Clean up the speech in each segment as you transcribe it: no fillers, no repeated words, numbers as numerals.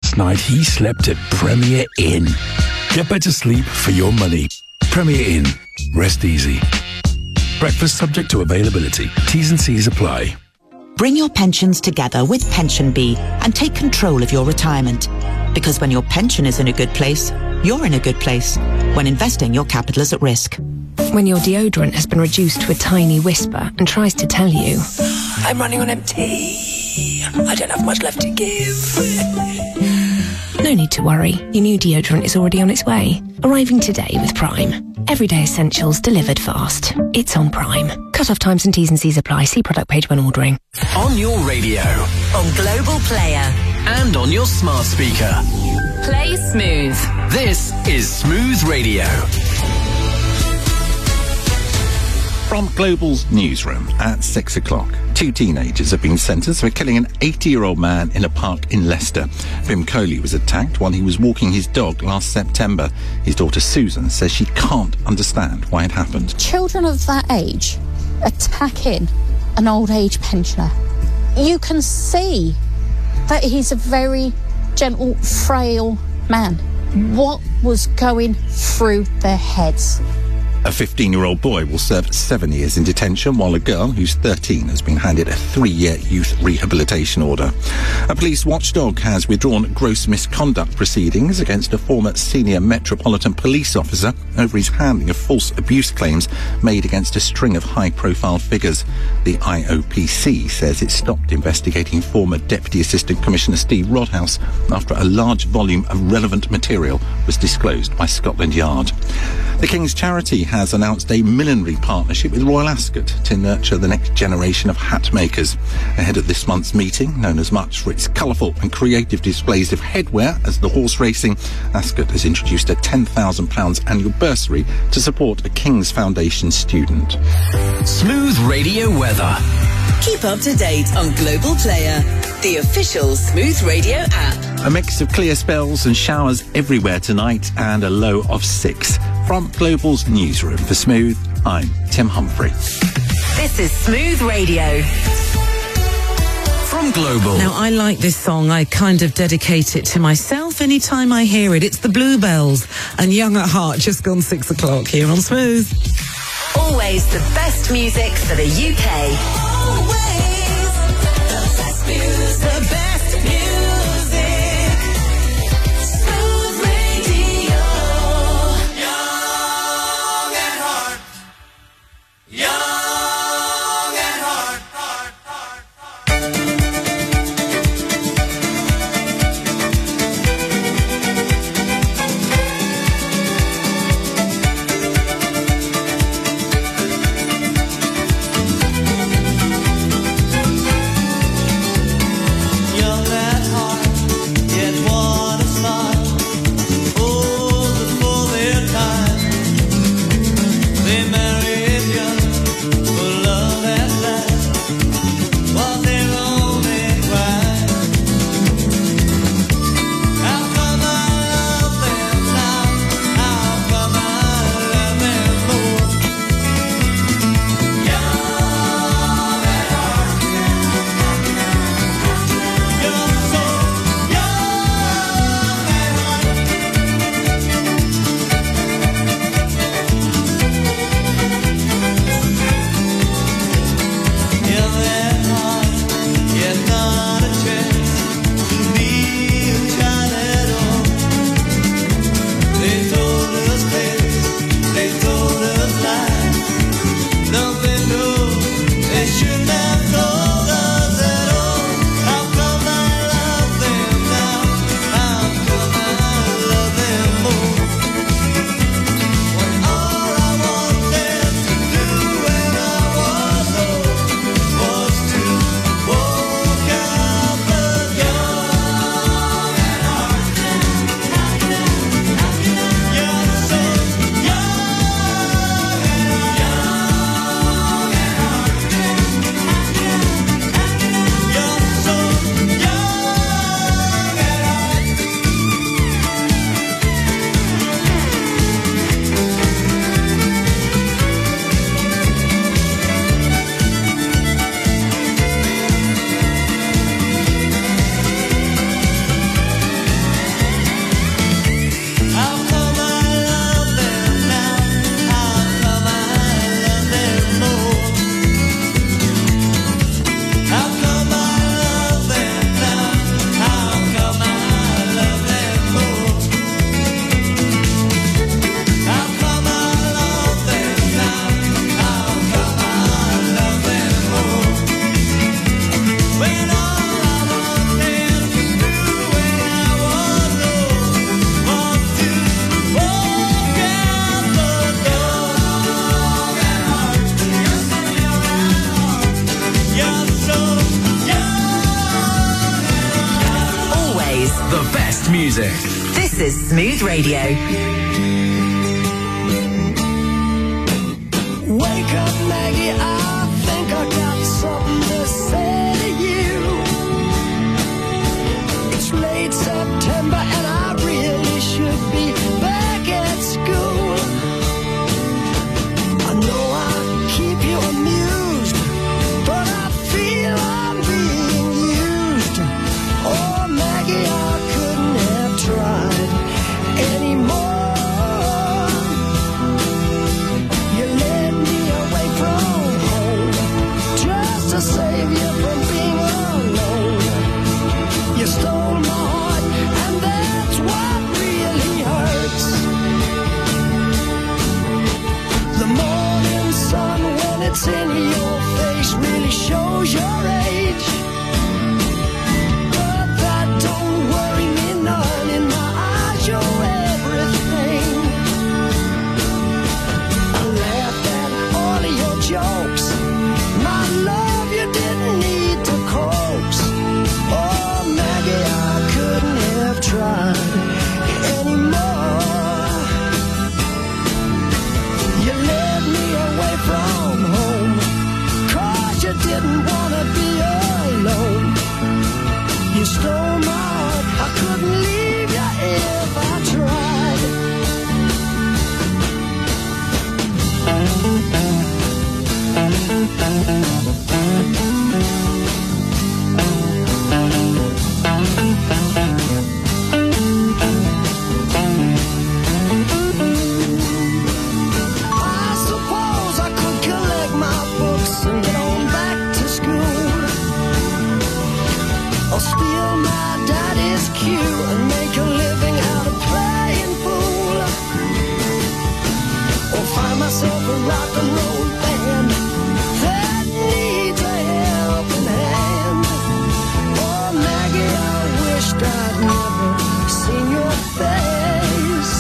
last night he slept at Premier Inn. Get better sleep for your money. Premier Inn. Rest easy. Breakfast subject to availability. T's and C's apply. Bring your pensions together with PensionBee and take control of your retirement. Because when your pension is in a good place, you're in a good place. When investing, your capital is at risk. When your deodorant has been reduced to a tiny whisper and tries to tell you, I'm running on empty. I don't have much left to give. No need to worry. Your new deodorant is already on its way. Arriving today with Prime. Everyday essentials delivered fast. It's on Prime. Cut-off times and T's and C's apply. See product page when ordering. On your radio. On Global Player. And on your smart speaker. Play Smooth. This is Smooth Radio. From Global's newsroom at 6 o'clock, 2 teenagers have been sentenced for killing an 80-year-old man in a park in Leicester. Bim Coley was attacked while he was walking his dog last September. His daughter Susan says she can't understand why it happened. Children of that age attacking an old age pensioner. You can see that he's a very gentle, frail man. What was going through their heads? A 15-year-old boy will serve 7 years in detention, while a girl who's 13 has been handed a 3-year youth rehabilitation order. A police watchdog has withdrawn gross misconduct proceedings against a former senior Metropolitan Police officer over his handling of false abuse claims made against a string of high-profile figures. The IOPC says it stopped investigating former Deputy Assistant Commissioner Steve Rodhouse after a large volume of relevant material was disclosed by Scotland Yard. The King's Charity has announced a millinery partnership with Royal Ascot to nurture the next generation of hat makers. Ahead of this month's meeting, known as much for its colourful and creative displays of headwear as the horse racing, Ascot has introduced a £10,000 annual bursary to support a King's Foundation student. Smooth Radio weather. Keep up to date on Global Player, the official Smooth Radio app. A mix of clear spells and showers everywhere tonight and a low of 6. From Global's newsroom for Smooth, I'm Tim Humphrey. This is Smooth Radio. From Global. Now, I like this song. I kind of dedicate it to myself anytime I hear it. It's the Bluebells and Young at Heart, just gone 6 o'clock here on Smooth. Always the best music for the UK. Always the best music. The best music. Smooth Radio. Young at heart. Young at heart. music. This is Smooth Radio. Wake up, Maggie, I think I got something to say to you. It's late September and I really should be back at school. I know I keep you amused, but I feel I'm being used. Oh, Maggie, I couldn't have tried anymore. You led me away from home just to save you from being alone. You stole my heart, and that's what really hurts. The morning sun, when it's in your face, really shows your age. But that don't worry me none. In my eyes, you're everything. I laughed at all of your jokes. My love, you didn't need to coax. Oh, Maggie, I couldn't have tried anymore. You led me away from home, 'cause you didn't want to be alone. You stole my heart, I couldn't leave you if I tried. I suppose I could collect my books and get on back to school, or steal my daddy's cue and make a living out of playing fool, or find myself a rock and roll band that needs a helping hand. Oh, Maggie, I wished I'd never seen your face.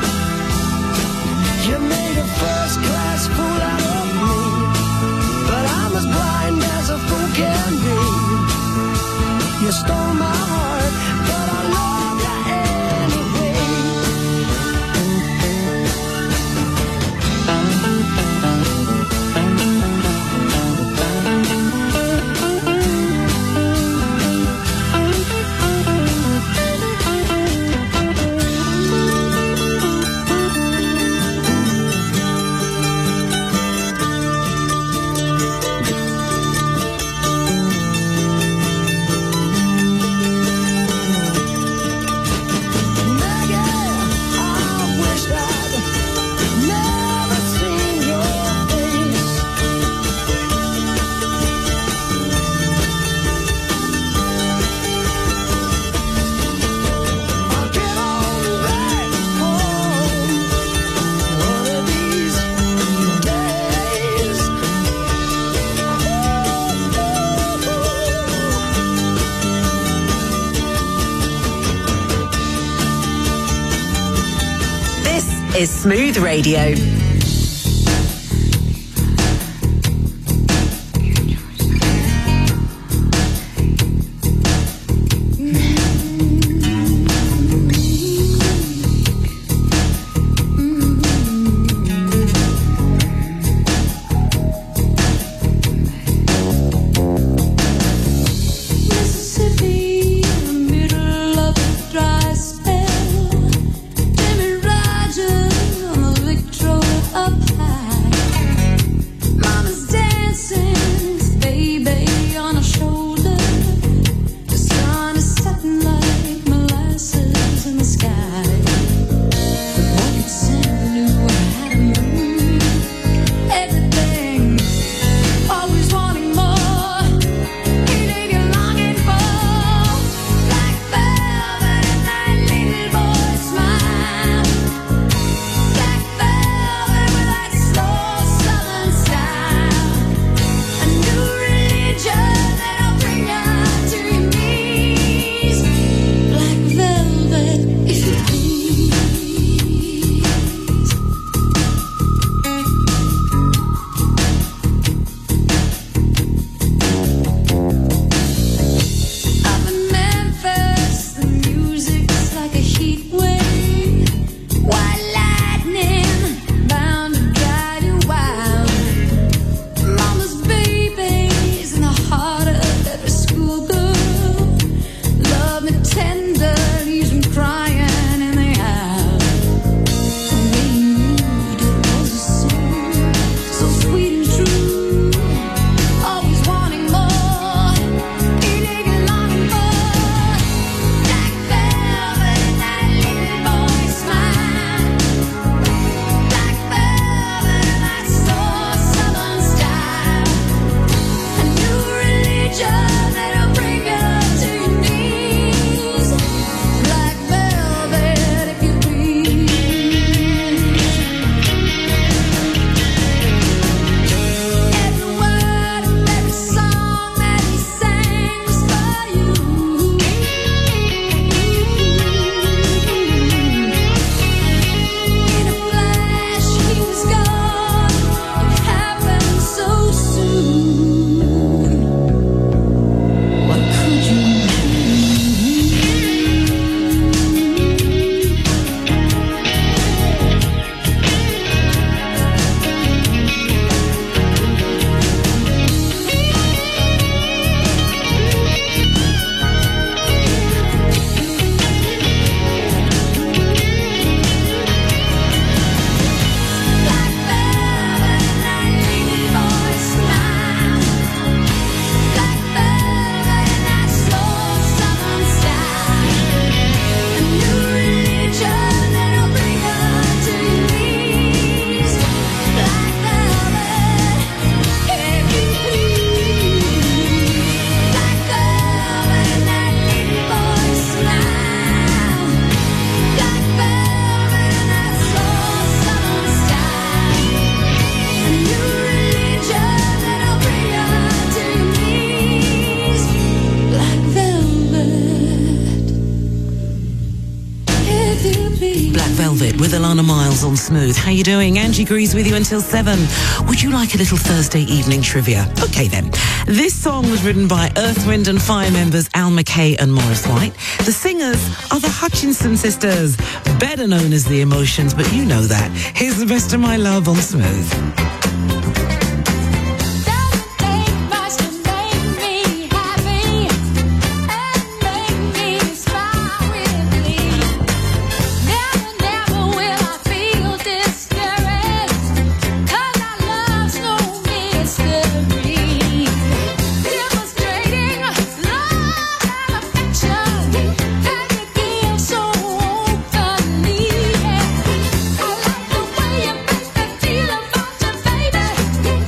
You made a first-class fool out of me, but I'm as blind as a fool can be. You stole my heart, but I love you anyway. Is Smooth Radio. If With Alana Miles on Smooth. How you doing? Angie Greaves with you until 7. Would you like a little Thursday evening trivia? Okay then. This song was written by Earth, Wind and Fire members Al McKay and Morris White. The singers are the Hutchinson sisters, better known as The Emotions, but you know that. Here's The Best of My Love on Smooth. Feel about you, baby.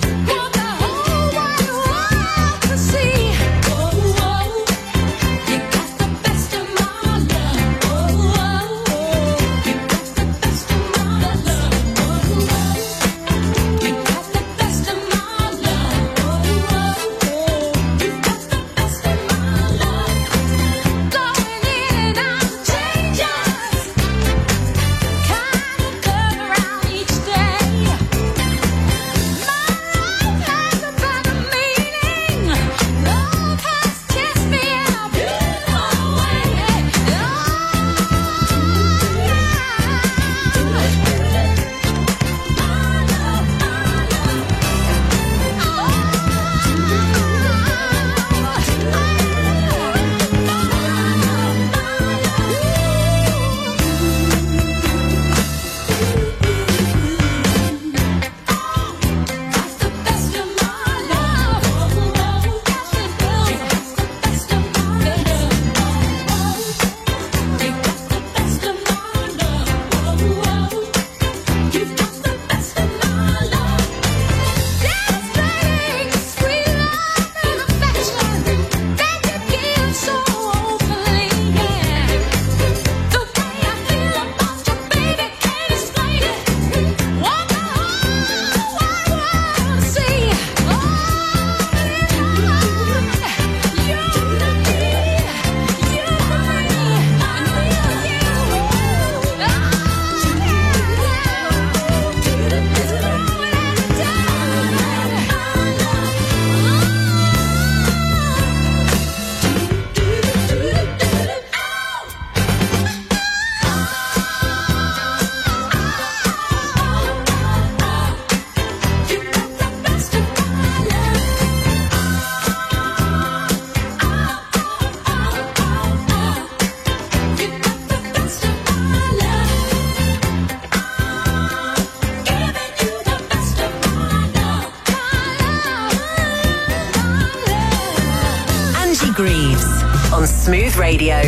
on Smooth Radio.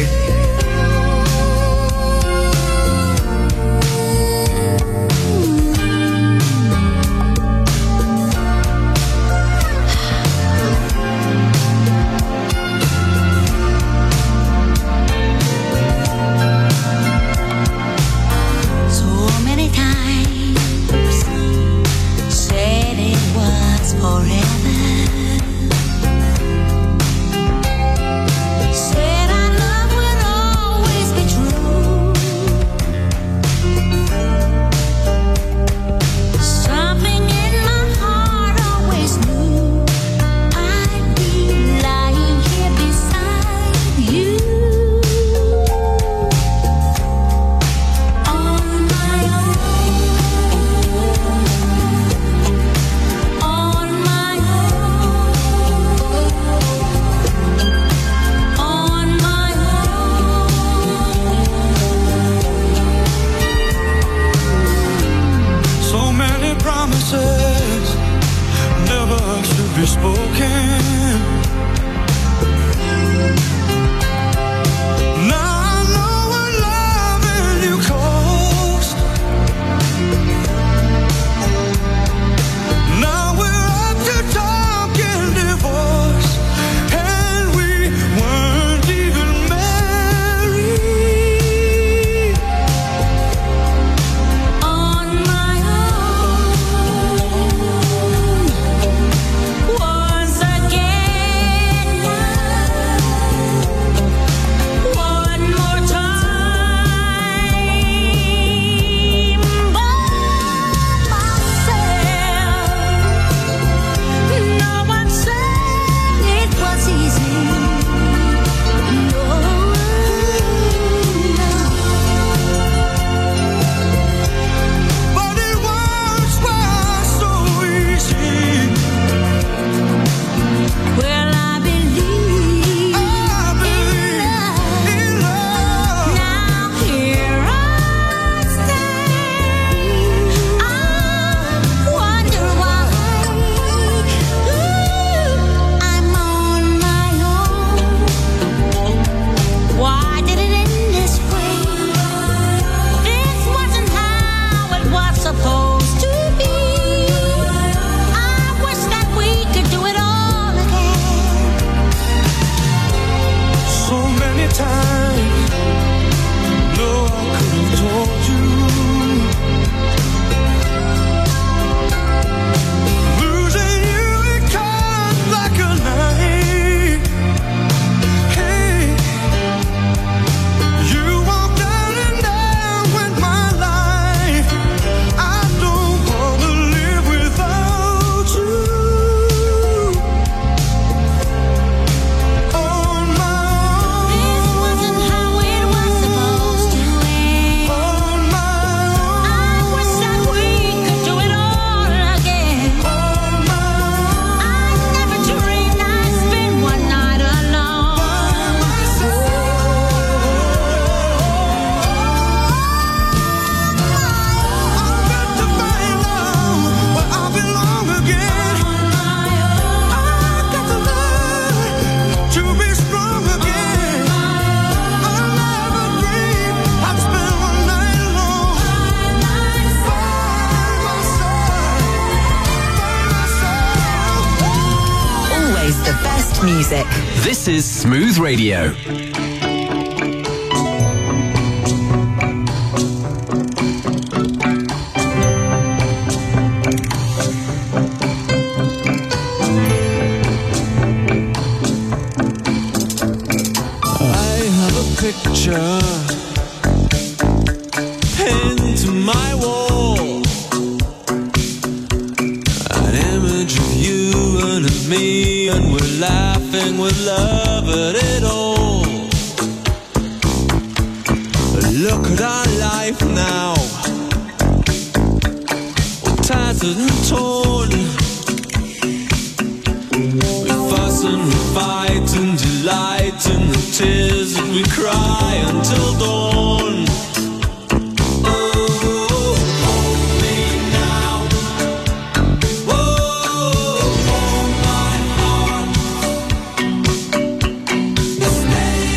Music. This is Smooth Radio. I have a picture pinned to my wall, an image of you and of me, and we're laughing with love at it all. But look at our life now, all tattered and torn. We fuss and we fight and delight in the tears that we cry until dawn. Let's make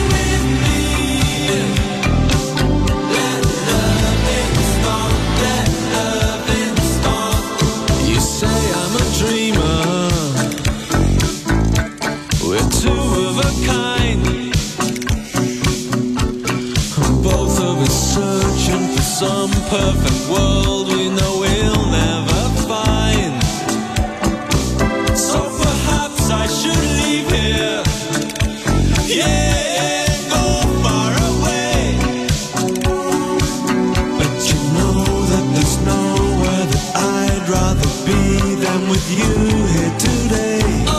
we're searching for some perfect world we know we'll never find. So perhaps I should leave here. Yeah, go far away. But you know that there's nowhere that I'd rather be than with you here today.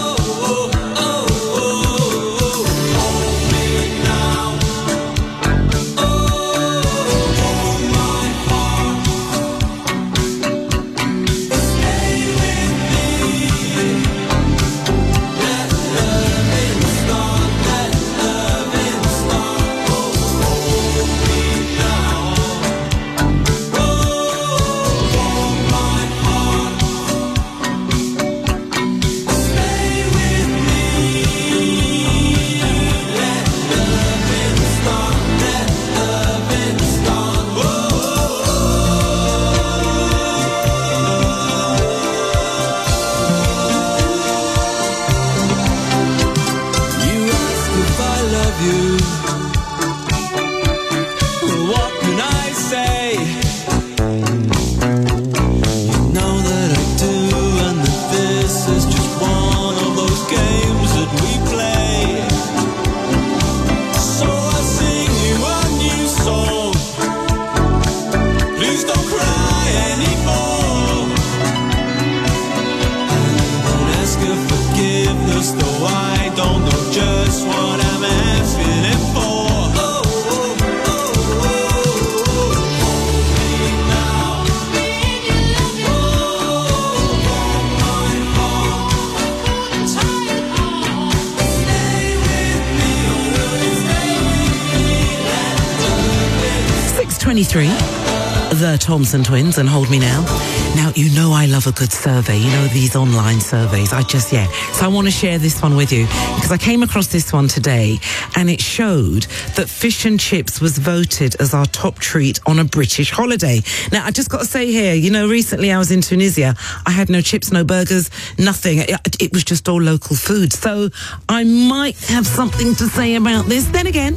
The Thompson Twins and Hold Me Now. Now, you know I love a good survey. You know, these online surveys. So I want to share this one with you because I came across this one today and it showed that fish and chips was voted as our top treat on a British holiday. Now, I just got to say here, you know, recently I was in Tunisia. I had no chips, no burgers, nothing. It was just all local food. So I might have something to say about this. Then again,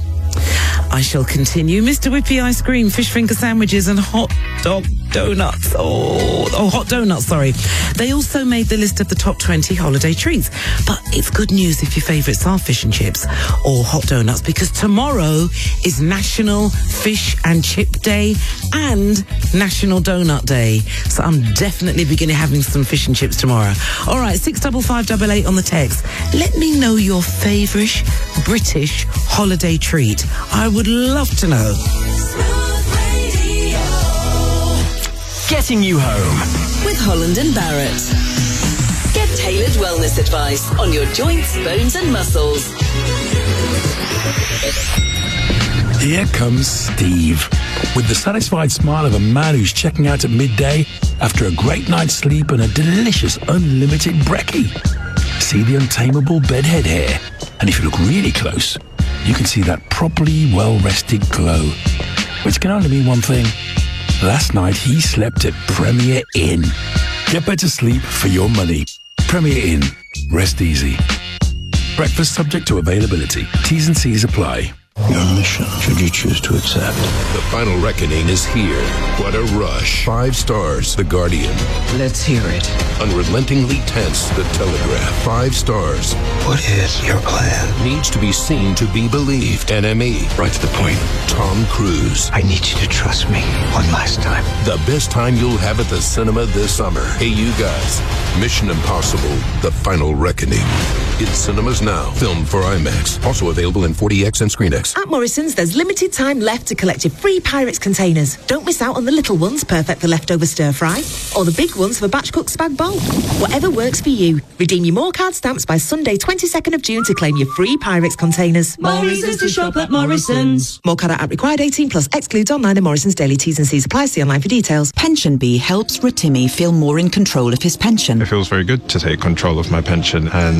I shall continue. Mr. Whippy ice cream, fish finger sandwiches and hot dog donuts. Oh, hot donuts, sorry. They also made the list of the top 20 holiday treats. But it's good news if your favourites are fish and chips or hot donuts because tomorrow is National Fish and Chip Day and National Donut Day. So I'm definitely beginning having some fish and chips tomorrow. All right, 65588 on the text. Let me know your favourite British holiday treat. I would love to know. Getting you home with Holland and Barrett. Get tailored wellness advice on your joints, bones and muscles. Here comes Steve, with the satisfied smile of a man who's checking out at midday after a great night's sleep and a delicious unlimited brekkie. See the untamable bedhead hair, and if you look really close, you can see that properly well-rested glow, which can only mean one thing. Last night he slept at Premier Inn. Get better sleep for your money. Premier Inn. Rest easy. Breakfast subject to availability. T's and C's apply. Your mission, should you choose to accept. The final reckoning is here. What a rush. 5 stars, The Guardian. Let's hear it. Unrelentingly tense, The Telegraph. 5 stars. What is your plan? Needs to be seen to be believed. NME. Right to the point. Tom Cruise. I need you to trust me one last time. The best time you'll have at the cinema this summer. Hey, you guys. Mission Impossible, The Final Reckoning. In cinemas now. Filmed for IMAX. Also available in 40X and ScreenX. At Morrison's, there's limited time left to collect your free Pyrex containers. Don't miss out on the little ones, perfect for leftover stir-fry, or the big ones for batch cooked spag bowl. Whatever works for you. Redeem your More Card stamps by Sunday, 22nd of June to claim your free Pyrex containers. More reasons to shop at Morrison's. More Card at required 18 plus. Excludes online and Morrison's daily T's and C's apply. See online for details. Pension Bee helps Rotimi feel more in control of his pension. It feels very good to take control of my pension, and now it's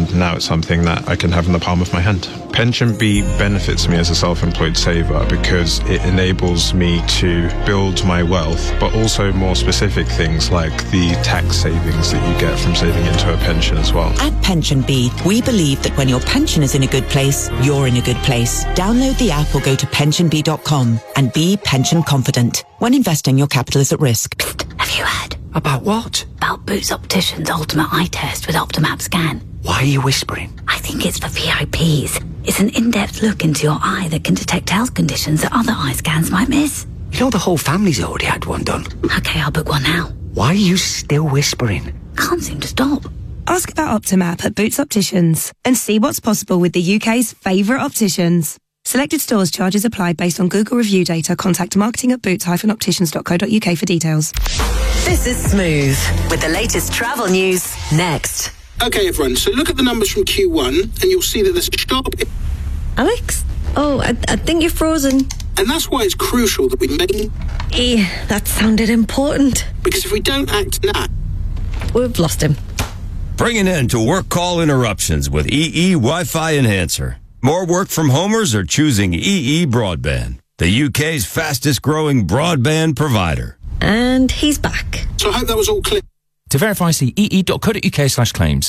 something that I can have in the palm of my hand. Pension B benefits me as a self-employed saver because it enables me to build my wealth, but also more specific things like the tax savings that you get from saving into a pension as well. At Pension B, we believe that when your pension is in a good place, you're in a good place. Download the app or go to pensionbee.com and be pension confident. When investing, your capital is at risk. Have you heard? About what? About Boots Opticians' Ultimate Eye Test with Optimap Scan. Why are you whispering? I think it's for VIPs. It's an in-depth look into your eye that can detect health conditions that other eye scans might miss. You know the whole family's already had one done. Okay, I'll book one now. Why are you still whispering? Can't seem to stop. Ask about Optimap at Boots Opticians and see what's possible with the UK's favourite opticians. Selected stores charges apply based on Google review data. Contact marketing at boots-opticians.co.uk for details. This is Smooth with the latest travel news next. Okay, everyone, so look at the numbers from Q1 and you'll see that there's a sharp... Alex? Oh, I think you're frozen. And that's why it's crucial that we make... That sounded important. Because if we don't act now... We've lost him. Bring an end to work call interruptions with EE Wi-Fi Enhancer. More work from homers are choosing EE Broadband, the UK's fastest growing broadband provider. And he's back. So I hope that was all clear. To verify, see ee.co.uk/claims.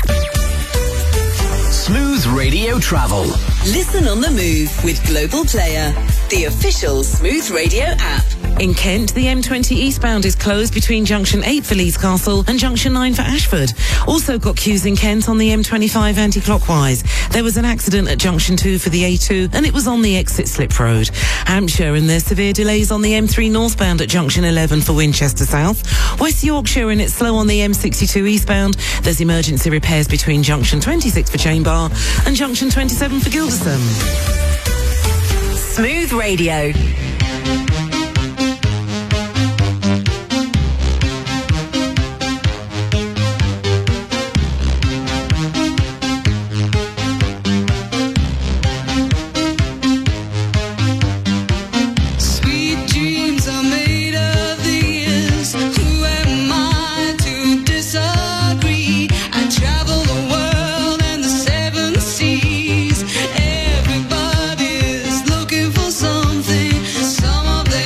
Smooth Radio Travel. Listen on the move with Global Player, the official Smooth Radio app. In Kent, the M20 eastbound is closed between Junction 8 for Leeds Castle and Junction 9 for Ashford. Also got queues in Kent on the M25 anti-clockwise. There was an accident at Junction 2 for the A2 and it was on the exit Slip Road. Hampshire, and there's severe delays on the M3 northbound at Junction 11 for Winchester South. West Yorkshire, and it's slow on the M62 eastbound. There's emergency repairs between Junction 26 for Chainbar and Junction 27 for Gilderson. Smooth Radio. Some of them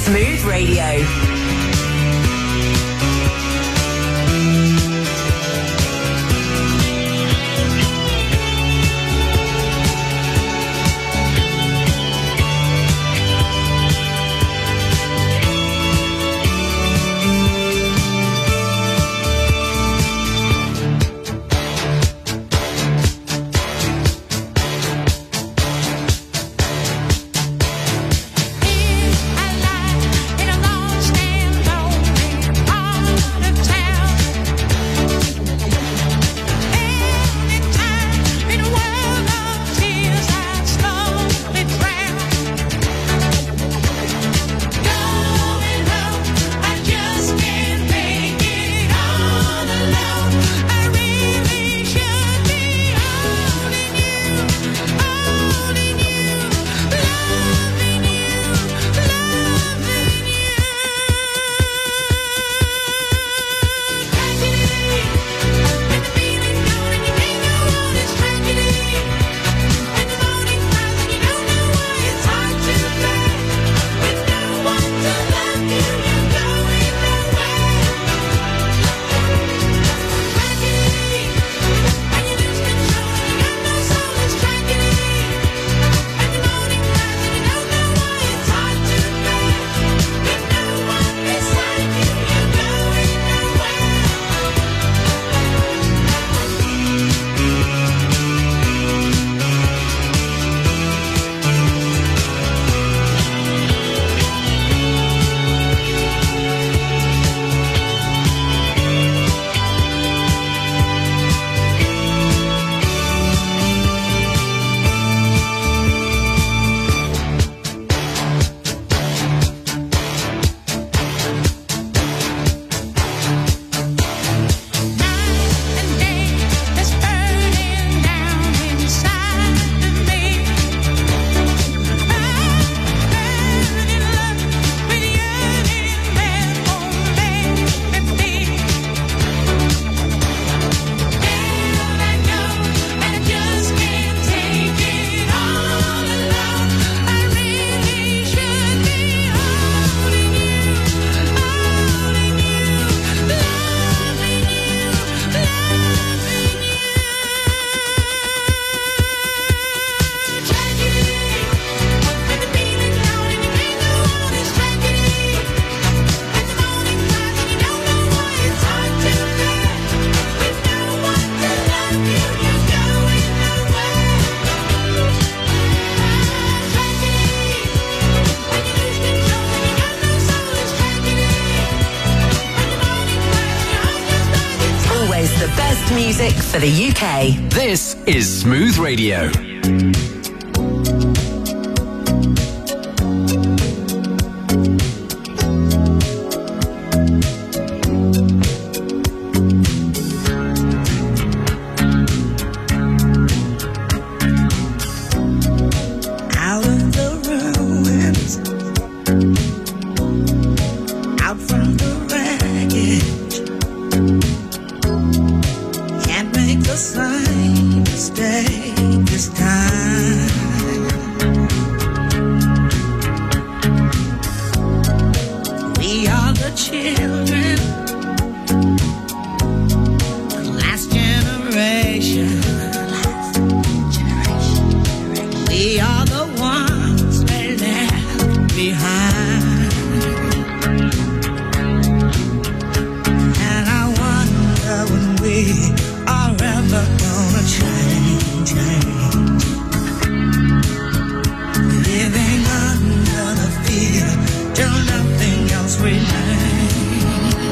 Smooth Radio. Music for the UK. This is Smooth Radio. Living under the fear till nothing else remains.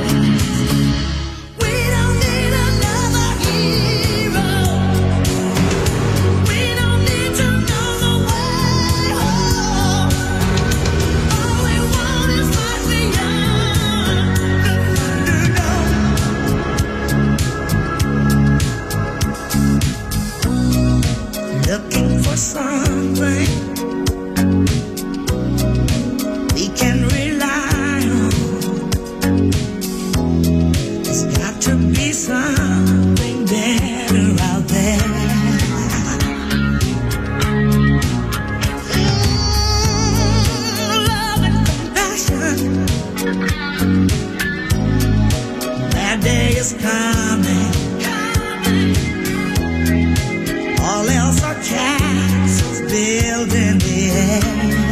is coming. All else are castles built in the air.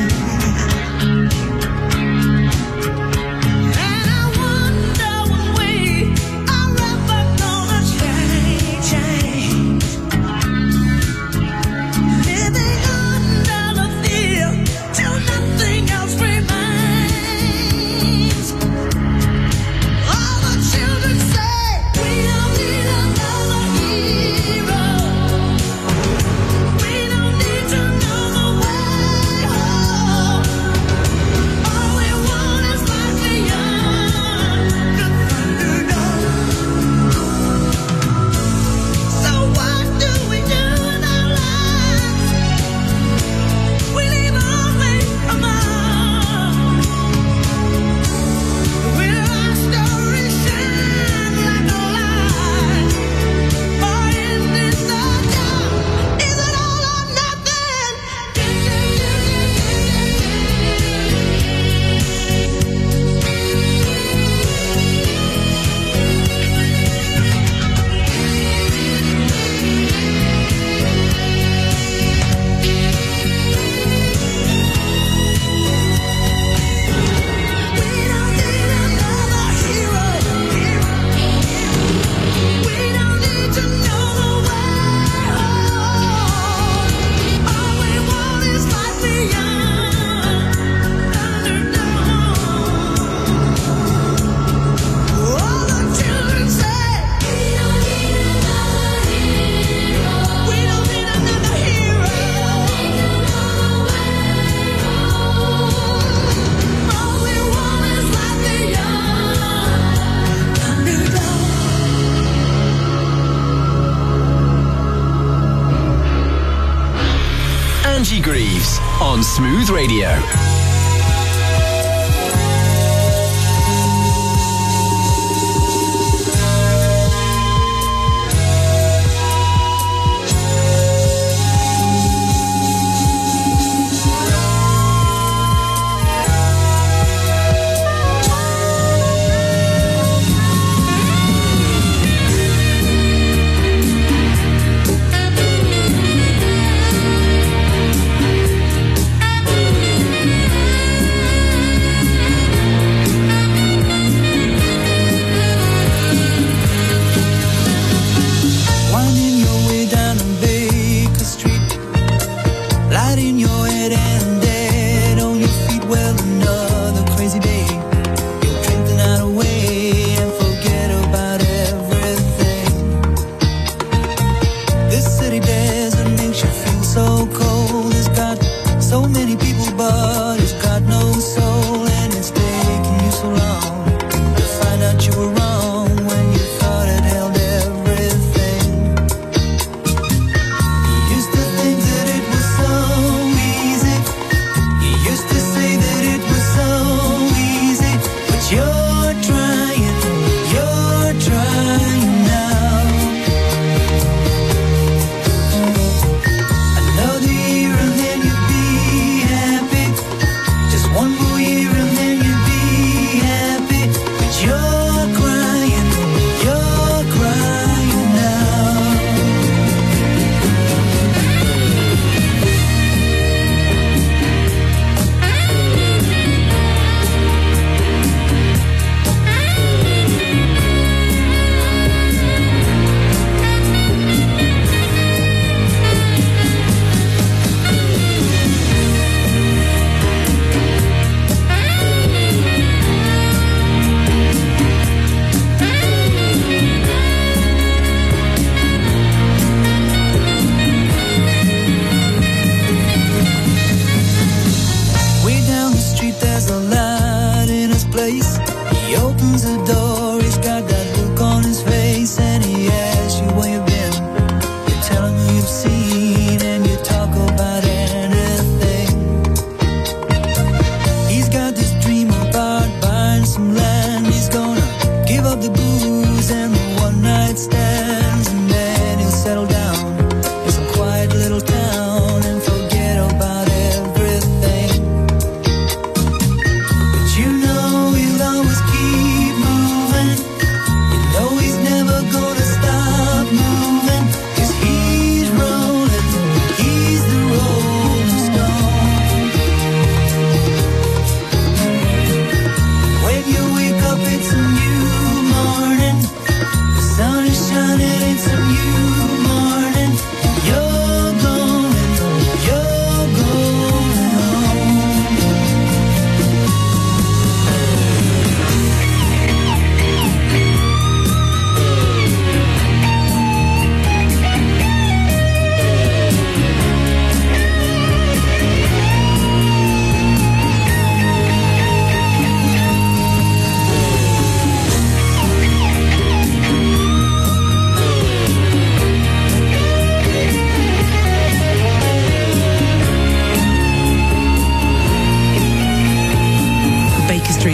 Angie Greaves on Smooth Radio.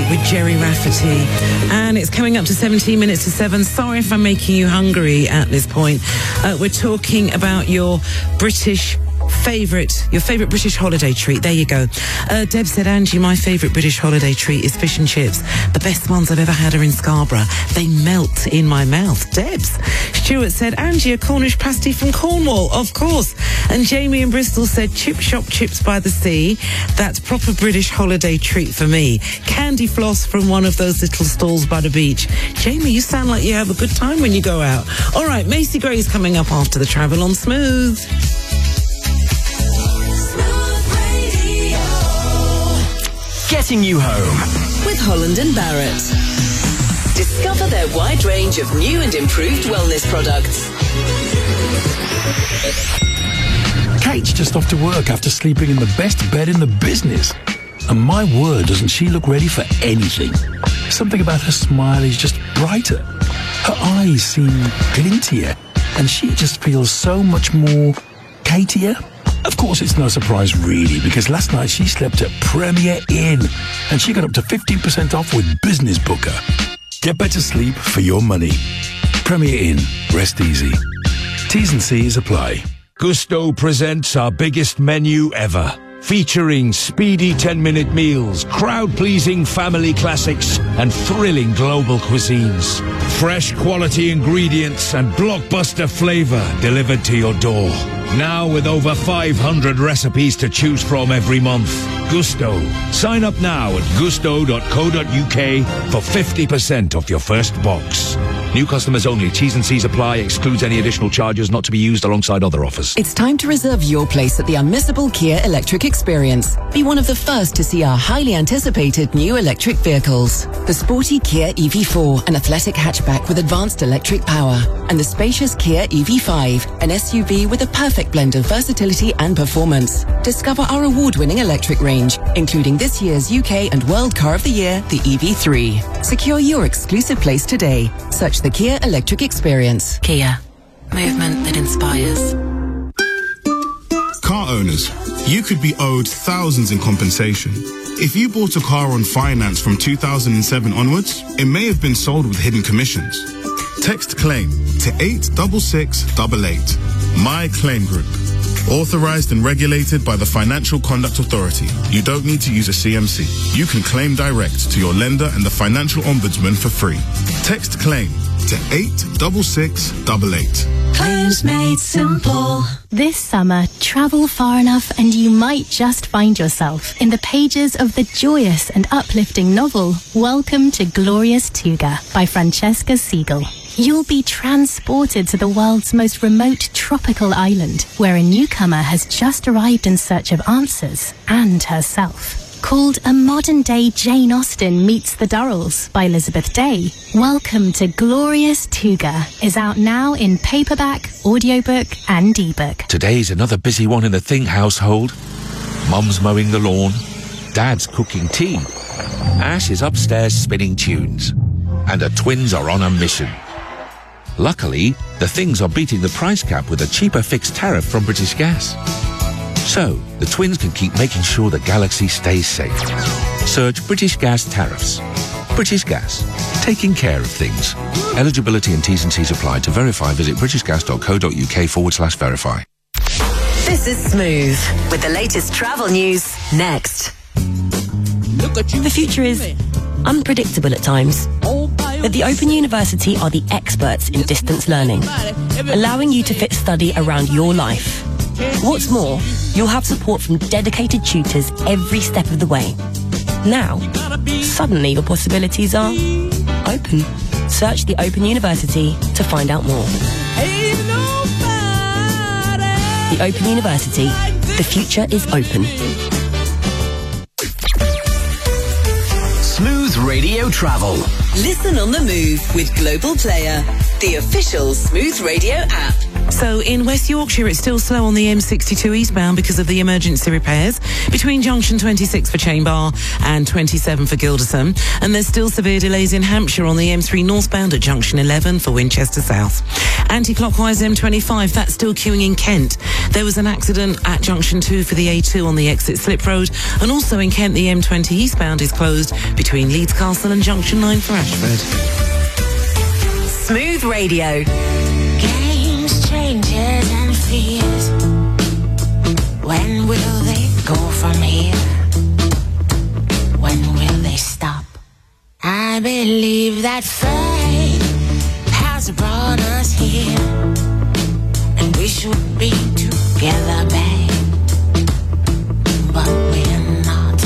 with Jerry Rafferty. And it's coming up to 17 minutes to 7. Sorry if I'm making you hungry at this point. We're talking about your favourite British holiday treat. There you go. Deb said, Angie, my favourite British holiday treat is fish and chips. The best ones I've ever had are in Scarborough. They melt in my mouth. Debs. Stuart said, Angie, a Cornish pasty from Cornwall. Of course. And Jamie in Bristol said, chip shop chips by the sea. That's proper British holiday treat for me. Candy floss from one of those little stalls by the beach. Jamie, you sound like you have a good time when you go out. All right, Macy Gray's coming up after the Travel on Smooth. Getting you home with Holland and Barrett. Discover their wide range of new and improved wellness products. Kate's just off to work after sleeping in the best bed in the business. And my word, doesn't she look ready for anything? Something about her smile is just brighter. Her eyes seem glintier. And she just feels so much more Katier. Of course, it's no surprise really, because last night she slept at Premier Inn and she got up to 15% off with Business Booker. Get better sleep for your money. Premier Inn. Rest easy. T's and C's apply. Gusto presents our biggest menu ever, featuring speedy 10-minute meals, crowd-pleasing family classics, and thrilling global cuisines. Fresh quality ingredients and blockbuster flavor delivered to your door. Now with over 500 recipes to choose from every month. Gusto. Sign up now at gusto.co.uk for 50% off your first box. New customers only. T's and C's apply. Excludes any additional charges not to be used alongside other offers. It's time to reserve your place at the unmissable Kia Electric Experience. Be one of the first to see our highly anticipated new electric vehicles. The sporty Kia EV4, an athletic hatchback with advanced electric power. And the spacious Kia EV5, an SUV with a perfect blend of versatility and performance. Discover our award-winning electric range, including this year's UK and World Car of the Year, the EV3. Secure your exclusive place today. Search the Kia Electric Experience. Kia. Movement that inspires. Car owners, you could be owed thousands in compensation. If you bought a car on finance from 2007 onwards, it may have been sold with hidden commissions. Text claim to 86688. My Claim Group. Authorized and regulated by the Financial Conduct Authority. You don't need to use a CMC. You can claim direct to your lender and the Financial Ombudsman for free. Text claim to 86688. Claims made simple. This summer, travel far enough and you might just find yourself in the pages of the joyous and uplifting novel Welcome to Glorious Tuga by Francesca Siegel. You'll be transported to the world's most remote tropical island, where a newcomer has just arrived in search of answers and herself. Called A Modern-Day Jane Austen Meets the Durrells by Elizabeth Day, Welcome to Glorious Tuga is out now in paperback, audiobook and ebook. Today's another busy one in the Thing household. Mum's mowing the lawn, Dad's cooking tea, Ash is upstairs spinning tunes, and the twins are on a mission. Luckily, the Things are beating the price cap with a cheaper fixed tariff from British Gas. So, the twins can keep making sure the galaxy stays safe. Search British Gas tariffs. British Gas. Taking care of things. Eligibility and T's and C's apply. To verify, visit britishgas.co.uk/verify. This is Smooth with the latest travel news next. The future is unpredictable at times. But the Open University are the experts in distance learning, allowing you to fit study around your life. What's more, you'll have support from dedicated tutors every step of the way. Now, suddenly your possibilities are open. Search the Open University to find out more. The Open University. The future is open. Smooth Radio Travel. Listen on the move with Global Player, the official Smooth Radio app. So So in West Yorkshire, it's still slow on the M62 eastbound because of the emergency repairs between junction 26 for Chainbar and 27 for Gilderson. And there's still severe delays in Hampshire on the M3 northbound at junction 11 for Winchester South. Anti-clockwise M25, that's still queuing in Kent. There was an accident at junction 2 for the A2 on the exit Slip Road. And also in Kent, the M20 eastbound is closed between Leeds Castle and junction 9 for Ashford. Smooth Radio. Games, changes and fears. When will they go from here? When will they stop? I believe that fate has brought us here, and we should be together, babe, but we're not.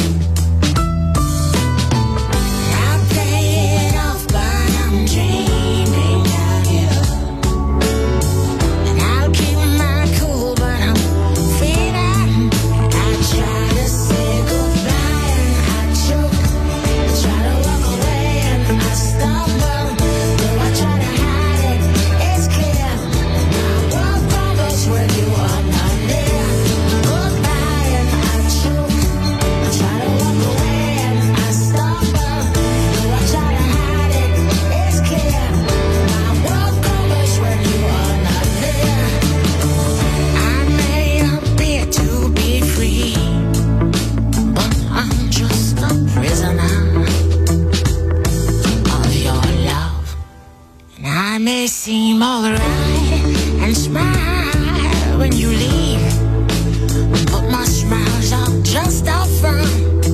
I play it off, but I'm dreaming of you, and I'll keep my cool, but I'm feeling. I try to say goodbye and I choke, I try to walk away and I stumble, though I try to hide it, it's clear. My world crumbles when you are not there. Goodbye and I choke, I try to walk away and I stumble, though I try to hide it, it's clear. My world crumbles when you are not there. I may appear to be free, but I'm just a prisoner of your love. And I may seem alright and smile when you leave, but my smiles are just a front,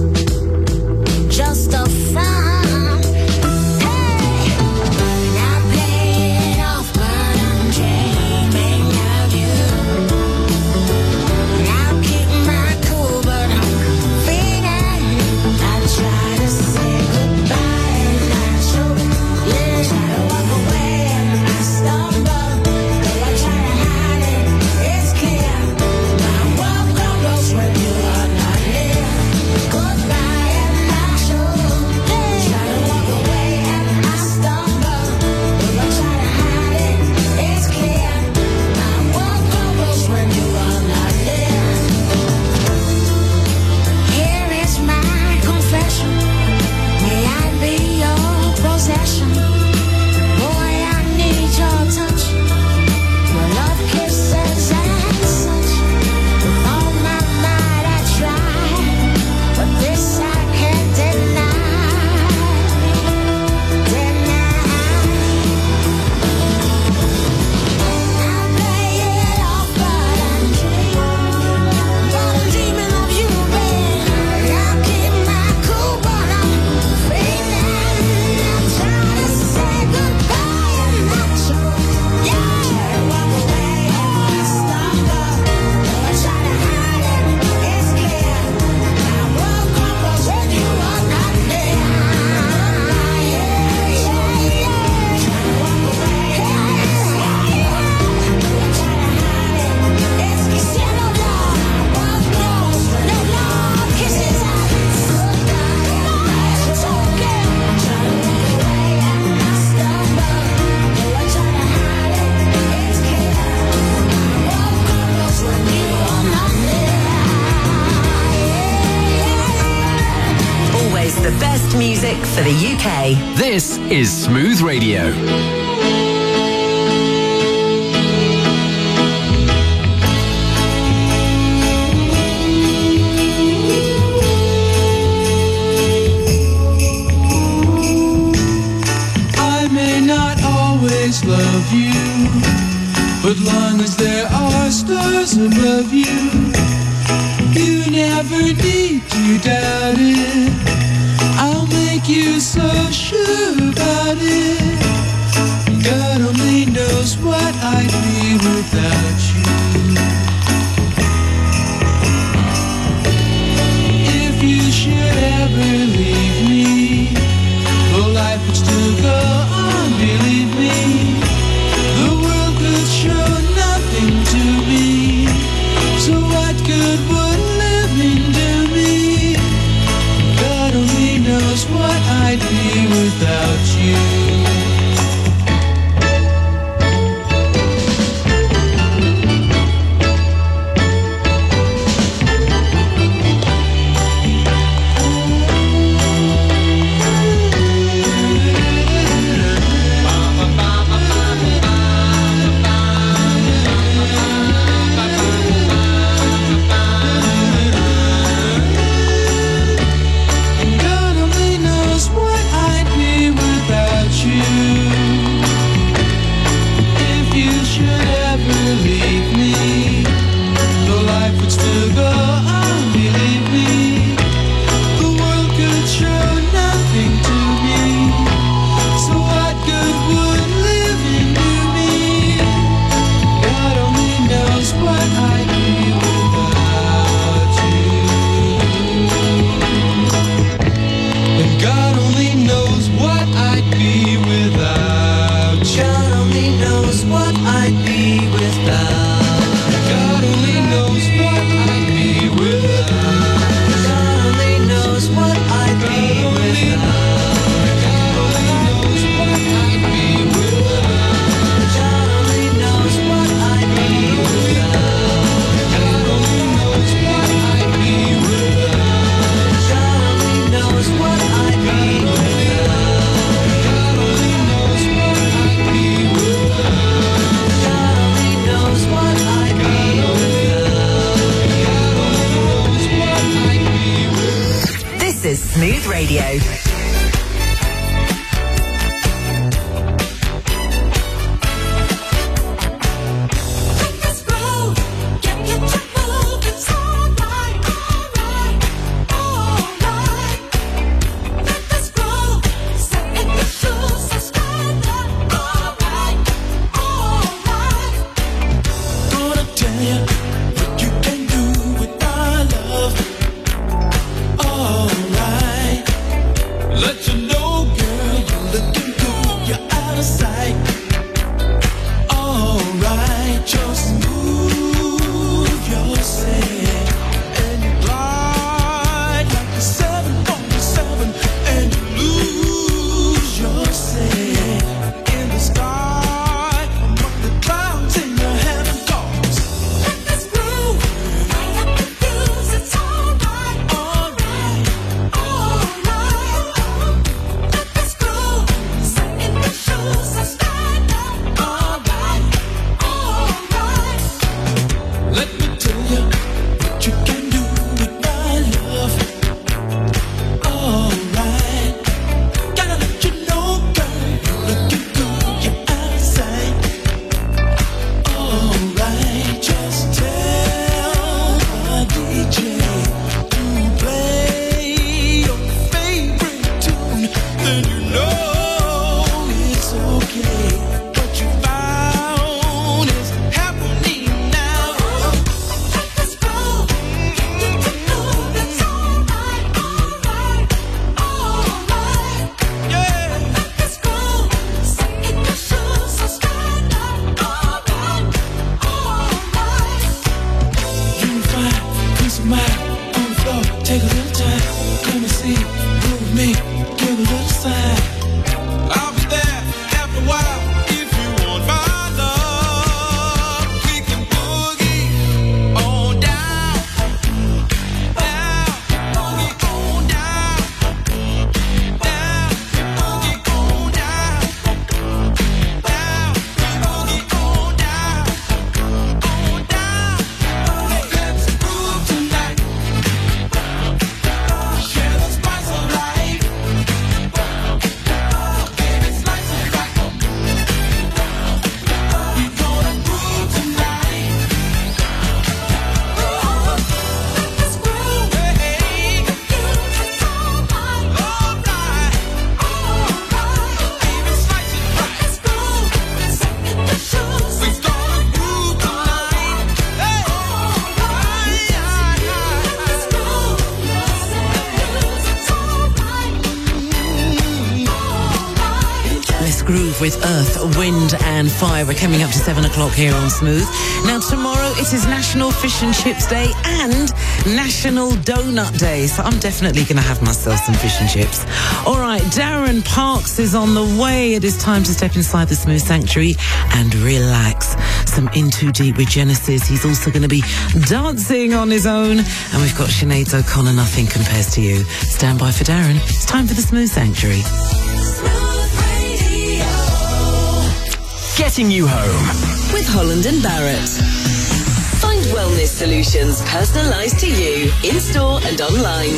just a front. Hey, and I play it off, but I'm dreaming of you, and I'll keep my cool, but I'm feeling. I try to say goodbye and I choke, yeah, try to walk away and I stumble, though I try to hide it, it's clear. My world crumbles when you are not here. Goodbye and I choke, yeah, try to walk away and I stumble, though I try to hide it, it's clear. My world crumbles when you are not there. Here is my confession. May I be your possession? Boy, I need your touch, your love, kisses and such. With all my might I try, but this I can't deny. I play it off, but I'm dreaming of you, babe. I'll keep my cool, but I'm feeling. I'm trying to say goodbye and I choke, yeah. Try to walk away and I stumble, though I try to hide it, it's clear. My world crumbles when you are not there. Yeah, yeah, yeah. Try to walk away and I stumble, though I try to hide it, it's clear. No love, world knows, no love, kisses and goodbye. I choke it. Try to walk away and I stumble, though I try to hide it, it's clear. My world crumbles when you are not there. Always the best music for the UK. This is Smooth Radio. I may not always love you, but long as there are stars above you, you never need to doubt it. I'll make you so sure about it. God only knows what I'd be without you. If you should ever leave me, well, life would still go on, believe me. The world could show nothing to me, so what good would living do me? God only knows what I'd be without you. then you know it's okay. What you found is happening now. Let's go. Get to know that's alright, alright, alright. Yeah. Let's go. Sit in your shoes, so stand up. Alright, alright. You find peace of mind on the floor. Take a little time. Come and see, move with me, give a little sign. I'll be there after a while if you want my love. We can boogie on down, down, boogie on down, down, boogie on down, down, boogie on down, on down. Let's groove tonight. Share the spice of life. Baby, slice of life. We gonna groove tonight. Let's groove. Hey, it's alright, alright, alright. Baby, slice of life. Let's groove. Let's get the shoes. We gonna groove tonight. Hey, let's groove. Let's groove with Earth, Wind and Fire. We're coming up to 7 o'clock here on Smooth. Now, tomorrow it is National Fish and Chips Day and National Donut Day. So I'm definitely going to have myself some fish and chips. All right, Darren Parks is on the way. It is time to step inside the Smooth Sanctuary and relax. Some In Too Deep with Genesis. He's also going to be dancing on his own. And we've got Sinead O'Connor, Nothing Compares to You. Stand by for Darren. It's time for the Smooth Sanctuary. Getting you home. With Holland and Barrett. Find wellness solutions personalised to you in store and online.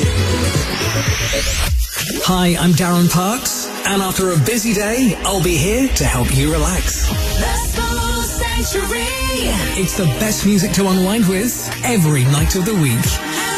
Hi, I'm Darren Parks, and after a busy day, I'll be here to help you relax. It's the best music to unwind with every night of the week.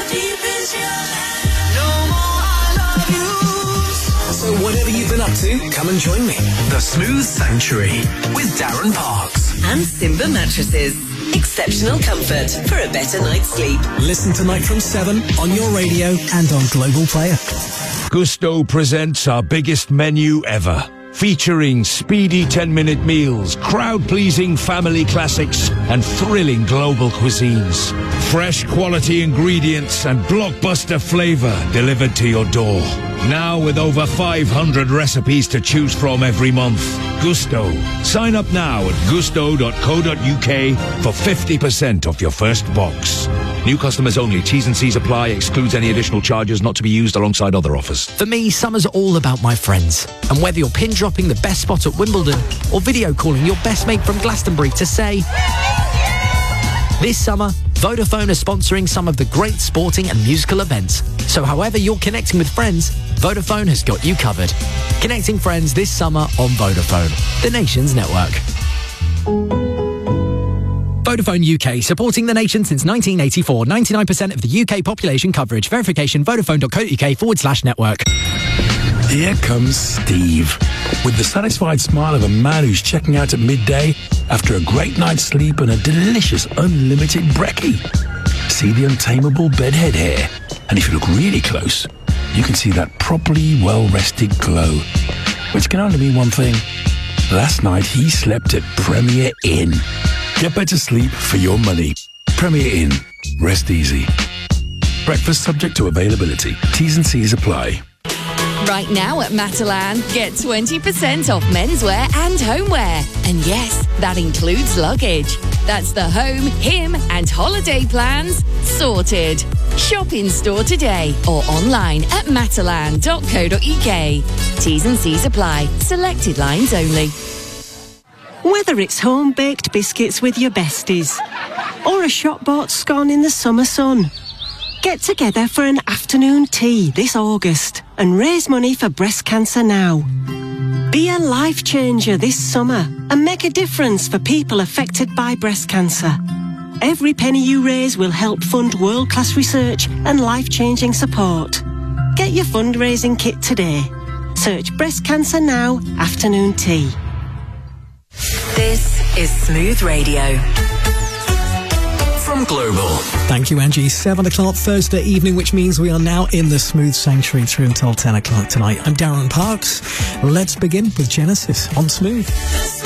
So whatever you've been up to, come and join me. The Smooth Sanctuary with Darren Parks. And Simba Mattresses. Exceptional comfort for a better night's sleep. Listen tonight from 7 on your radio and on Global Player. Gusto presents our biggest menu ever. Featuring speedy 10-minute meals, crowd-pleasing family classics, and thrilling global cuisines. Fresh quality ingredients and blockbuster flavor delivered to your door. Now with over 500 recipes to choose from every month. Gusto. Sign up now at gusto.co.uk for 50% off your first box. New customers only. T's and C's apply. Excludes any additional charges not to be used alongside other offers. For me, summer's all about my friends. And whether you're pin dropping the best spot at Wimbledon or video calling your best mate from Glastonbury to say... This summer, Vodafone are sponsoring some of the great sporting and musical events. So however you're connecting with friends, Vodafone has got you covered. Connecting friends this summer on Vodafone, the nation's network. Vodafone UK, supporting the nation since 1984. 99% of the UK population coverage. Verification, vodafone.co.uk/network. Here comes Steve, with the satisfied smile of a man who's checking out at midday after a great night's sleep and a delicious unlimited brekkie. See the untamable bedhead hair, and if you look really close, you can see that properly well-rested glow, which can only mean one thing. Last night he slept at Premier Inn. Get better sleep for your money. Premier Inn. Rest easy. Breakfast subject to availability. T's and C's apply. Right now at Matalan, get 20% off menswear and homeware. And yes, that includes luggage. That's the home, him and holiday plans sorted. Shop in store today or online at matalan.co.uk. T's and C's apply. Selected lines only. Whether it's home-baked biscuits with your besties or a shop-bought scone in the summer sun, get together for an afternoon tea this August and raise money for breast cancer now. Be a life changer this summer and make a difference for people affected by breast cancer. Every penny you raise will help fund world-class research and life-changing support. Get your fundraising kit today. Search Breast Cancer Now Afternoon Tea. This is Smooth Radio. From Global. Thank you, Angie. 7 o'clock Thursday evening, which means we are now in the Smooth Sanctuary through until 10 o'clock tonight. I'm Darren Parks. Let's begin with Genesis on Smooth.